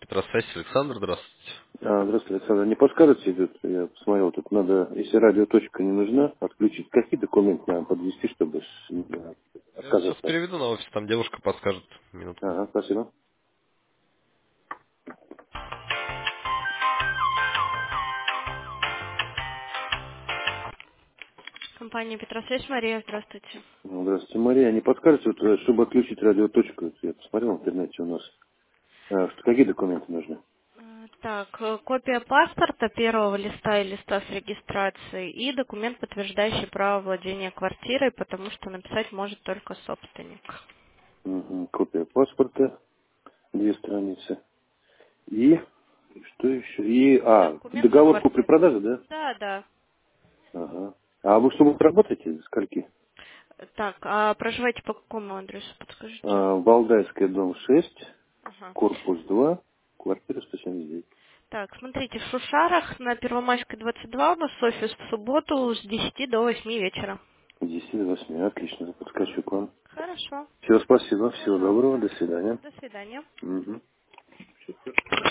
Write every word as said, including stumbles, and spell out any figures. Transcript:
Петросвязь, Александр, здравствуйте. А, здравствуйте, Александр. Не подскажете, тут я посмотрел, тут надо, если радиоточка не нужна, отключить. Какие документы надо подвести, чтобы с- э, Я сейчас отказаться? переведу на офис, там девушка подскажет. Минутку. Ага, спасибо. Компания Петросвязь, Мария, здравствуйте. Ну, здравствуйте, Мария. А не подскажете, вот, э, чтобы отключить радиоточку, вот я посмотрел в интернете у нас, а, что, какие документы нужны? Э, Так, э, копия паспорта первого листа и листа с регистрацией и документ, подтверждающий право владения квартирой, потому что написать может только собственник. Мгм, копия паспорта, две страницы. И, что еще? И, а, Документ на договор квартиру. купли-продажи, да? Да, да. Ага. А вы что, вы работаете? До скольки? Так, а проживаете по какому адресу, подскажите? А, Валдайская, дом шесть, Ага. корпус два, квартира сто семьдесят девять. Так, смотрите, в Шушарах на Первомайской двадцать два у нас офис в субботу с десяти до восьми вечера. С десяти до восьми. Отлично, подскочу к вам. Хорошо. Все, спасибо, всего доброго, Пожалуйста. до свидания. До свидания. Мгм.